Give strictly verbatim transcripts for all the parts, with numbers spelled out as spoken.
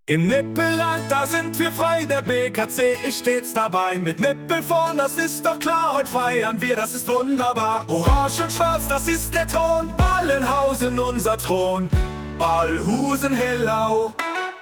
Im Nippeland, da sind wir frei, der B K C ist stets dabei. Mit Nippel vorn, das ist doch klar, heute feiern wir, das ist wunderbar. Orange und schwarz, das ist der Ton, Ballenhausen unser Thron, Ballhusen Hellau.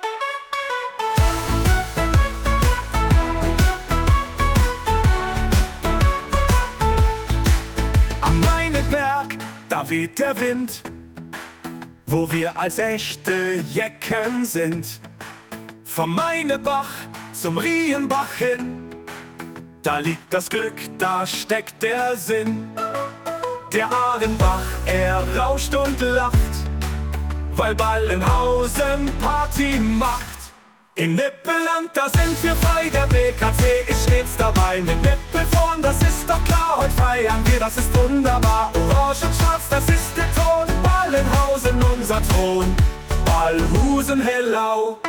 Am Meineberg, da weht der Wind, wo wir als echte Jecken sind. Vom Mainebach zum Rienbach hin, da liegt das Glück, da steckt der Sinn. Der Ahrenbach, er rauscht und lacht, weil Ballenhausen Party macht. Im Nippeland, da sind wir frei, der B K C ist stets dabei. Mit Nippel vorn, das ist doch klar, heute feiern wir, das ist wunderbar. Orange und schwarz, das ist der Ton, Ballenhausen unser Thron, Ballhusen Hellau.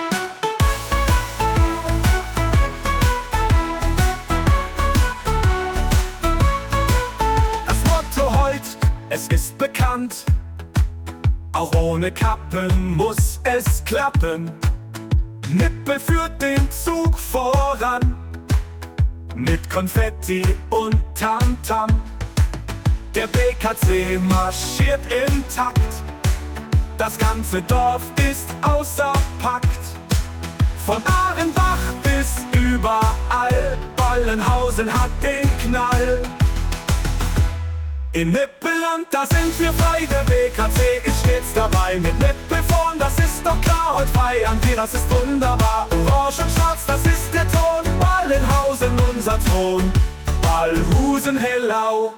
Es ist bekannt, auch ohne Kappen muss es klappen. Nippel führt den Zug voran, mit Konfetti und Tamtam. Der B K C marschiert im Takt, das ganze Dorf ist außer Pakt. Von Ahrenbach bis überall, Ballenhausen hat den Knall. In Nippeland, da sind wir frei, der B K C ist stets dabei. Mit Nippel vorn, das ist doch klar, heute feiern wir, das ist wunderbar. Orange und schwarz, das ist der Ton, Ballenhausen unser Thron, Ballhusen Hellau.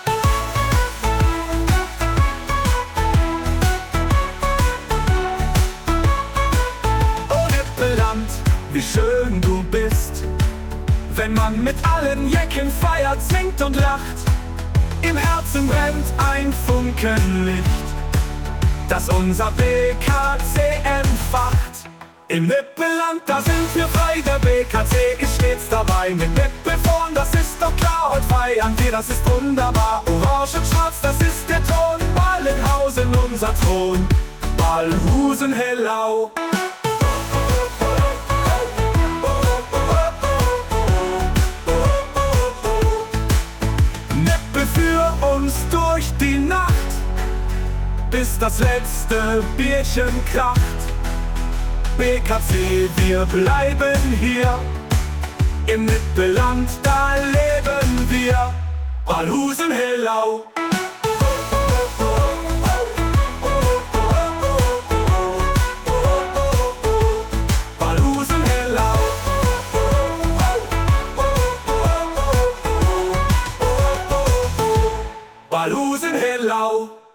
Oh Nippeland, wie schön du bist, wenn man mit allen Jecken feiert, singt und lacht. Im Herzen brennt ein Funkenlicht, das unser B K C entfacht. Im Nippeland, da sind wir frei, der B K C ist stets dabei. Mit Nippel vorn, das ist doch klar, heute feiern wir, das ist wunderbar. Orange und schwarz, das ist der Ton, Ballenhausen unser Thron, Ballhusen Hellau. Uns durch die Nacht, bis das letzte Bierchen kracht. B K C, wir bleiben hier, im Nippeland, da leben wir, Ballhusen Hellau. Ballhusen Hellau. Ballhusen Hellau.